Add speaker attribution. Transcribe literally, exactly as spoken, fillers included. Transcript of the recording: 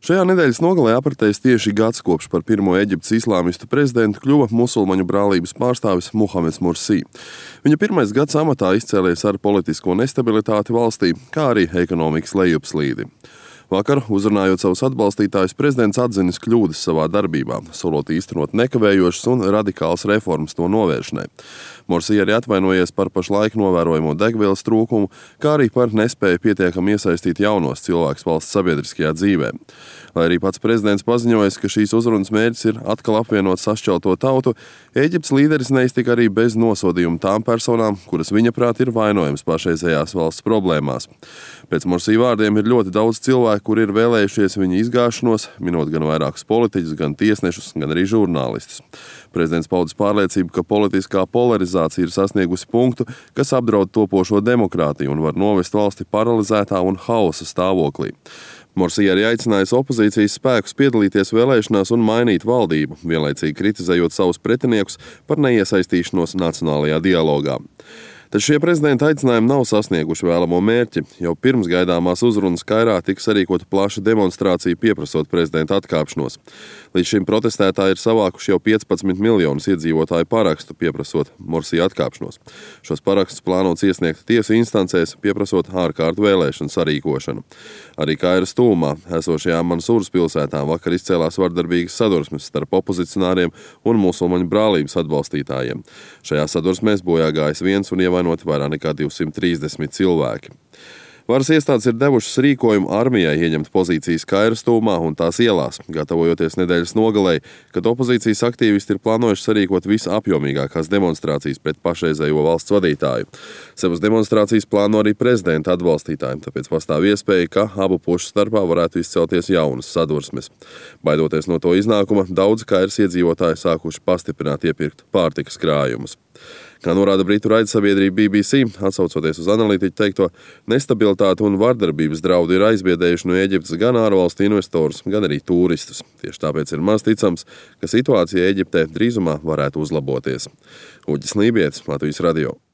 Speaker 1: Šajā nedēļas nogalē apritējis tieši gads, kopš par pirmo Eģiptes islāmistu prezidentu kļuva musulmaņu brālības pārstāvis Muhameds Mursī. Viņa pirmais gads amatā izcēlies ar politisko nestabilitāti valstī, kā arī ekonomikas lejupslīdi. Vakar, uzrunājot savus atbalstītājus, prezidents atzinis kļūdas savā darbībā, solot īstenot nekavējošas un radikālas reformas to novēršanai. Mursī arī atvainojies par pašlaik novērojamo degvielas trūkumu, kā arī par nespēju pietiekami iesaistīt jaunos cilvēkus valsts sabiedriskajā dzīvē. Lai arī pats prezidents paziņojas, ka šīs uzrunas mērķis ir atkal apvienot sašķelto tautu, Eģiptes līderis neiztika arī bez nosodījuma tām personām, kuras viņa prāt ir vainojams pašreizējās valsts problēmās. Pēc Mursī vārdiem ir ļoti daudz cilvēku, kuri ir vēlējušies viņa izgāšanos, minot gan vairākus politiķus, gan tiesnešus, gan arī žurnālistus. Prezidents paudis pārliecību, ka politiskā polarizācija ir sasniegusi punktu, kas apdraud topošo demokrātiju un var novest valsti paralizētā un hausa stāvoklī. Mursī arī aicinājis opozīcijas spēkus piedalīties vēlēšanās un mainīt valdību, vienlaicīgi kritizējot savus pretiniekus par neiesaistīšanos nacionālajā dialogā. Taču šie prezidenta aicinājumi nav sasnieguši vēlamo mērķi. Jau pirms gaidāmās uzrunas Kairā tika sarīkota plaša demonstrācija pieprasot prezidenta atkāpšanos. Līdz šim protestētāji ir savākuši jau piecpadsmit miljonus iedzīvotāju parakstu pieprasot Mursī atkāpšanos. Šos parakstus plānots iesniegt tiesu instancēs, pieprasot ārkārtu vēlēšanu sarīkošanu. Arī Kairas tuvumā esošajā Mansūras pilsētā vakar izcēlās vardarbīgas sadursmes starp opozicionāriem un musulmaņu brālības atbalstītājiem. Šajā sadursmēs bojā gājis viens un ievainoti vairāk nekā divsimt trīsdesmit cilvēki. Varas iestādes ir devušas rīkojumu armijai ieņemt pozīcijas Kairas tuvumā un tās ielās, gatavojoties nedēļas nogalei, kad opozīcijas aktīvisti ir plānojuši sarīkot visapjomīgākās demonstrācijas pret pašreizējo valsts vadītāju. Savas demonstrācijas plāno arī prezidenta atbalstītājiem, tāpēc pastāv iespēja, ka abu pušu starpā varētu izcelties jaunas sadursmes. Baidoties no to iznākuma, daudzi Kairas iedzīvotāji sākuši pastiprināt iepirkt pārtikas krājumus. Kā norāda britu raidsabiedrība B B C, atsaucoties uz analītiķu teikto, nestabilitāte un vardarbības draudi ir aizbiedējuši no Eģiptes gan ārvalstu investorus, gan arī tūristus. Tieši tāpēc ir maz ticams, ka situācija Eģiptē drīzumā varētu uzlaboties. Uģis Lībietis, Latvijas radio.